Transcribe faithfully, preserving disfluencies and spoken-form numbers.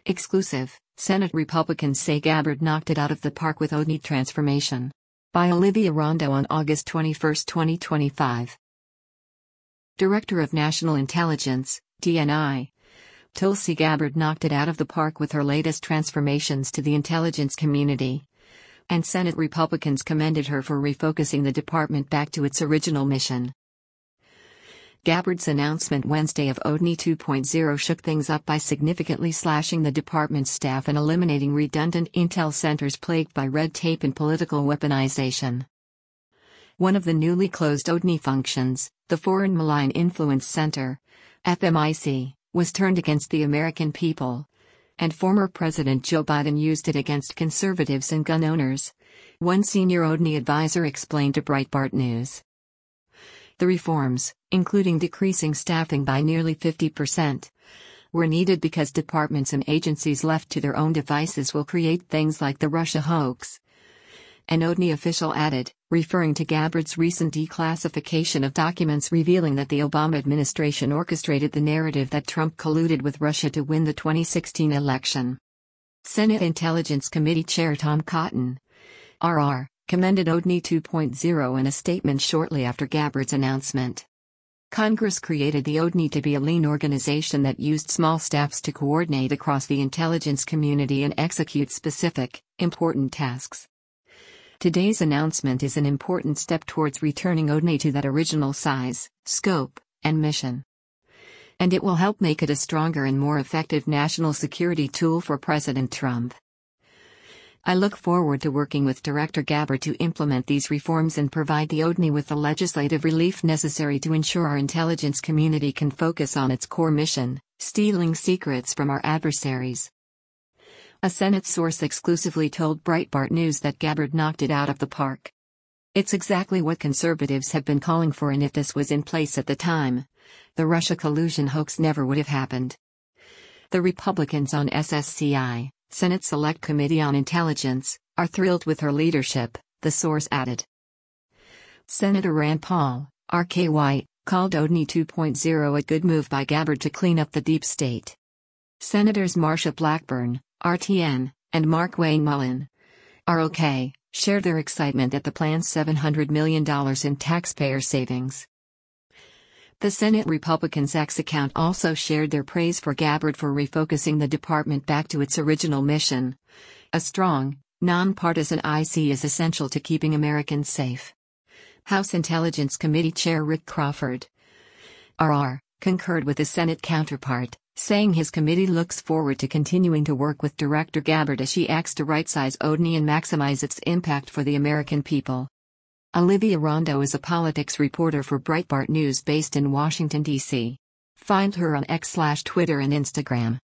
Exclusive, Senate Republicans say Gabbard knocked it out of the park with Odni transformation. By Olivia Rondo on August twenty-first, twenty twenty-five. Director of National Intelligence, D N I, Tulsi Gabbard knocked it out of the park with her latest transformations to the intelligence community. And Senate Republicans commended her for refocusing the department back to its original mission. Gabbard's announcement Wednesday of Odni two point oh shook things up by significantly slashing the department's staff and eliminating redundant intel centers plagued by red tape and political weaponization. One of the newly closed Odni functions, the Foreign Malign Influence Center, F M I C, was turned against the American people. And former President Joe Biden used it against conservatives and gun owners. One senior Odni advisor explained to Breitbart News. The reforms, including decreasing staffing by nearly fifty percent, were needed because departments and agencies left to their own devices will create things like the Russia hoax. An Odni official added, referring to Gabbard's recent declassification of documents revealing that the Obama administration orchestrated the narrative that Trump colluded with Russia to win the twenty sixteen election. Senate Intelligence Committee Chair Tom Cotton, R R, commended Odni two point oh in a statement shortly after Gabbard's announcement. Congress created the Odni to be a lean organization that used small staffs to coordinate across the intelligence community and execute specific, important tasks. Today's announcement is an important step towards returning Odni to that original size, scope, and mission. And it will help make it a stronger and more effective national security tool for President Trump. I look forward to working with Director Gabbard to implement these reforms and provide the Odni with the legislative relief necessary to ensure our intelligence community can focus on its core mission, stealing secrets from our adversaries. A Senate source exclusively told Breitbart News that Gabbard knocked it out of the park. It's exactly what conservatives have been calling for, and if this was in place at the time, the Russia collusion hoax never would have happened. The Republicans on S S C I, Senate Select Committee on Intelligence, are thrilled with her leadership, the source added. Senator Rand Paul, R K Y, called Odni two point oh a good move by Gabbard to clean up the deep state. Senators Marsha Blackburn, R T N, and Markwayne Mullin, R O K, shared their excitement at the plan's seven hundred million dollars in taxpayer savings. The Senate Republicans' X account also shared their praise for Gabbard for refocusing the department back to its original mission. A strong, nonpartisan I C is essential to keeping Americans safe. House Intelligence Committee Chair Rick Crawford, R R, concurred with his Senate counterpart, saying his committee looks forward to continuing to work with Director Gabbard as she acts to right-size Odni and maximize its impact for the American people. Olivia Rondo is a politics reporter for Breitbart News based in Washington, D C Find her on X slash Twitter and Instagram.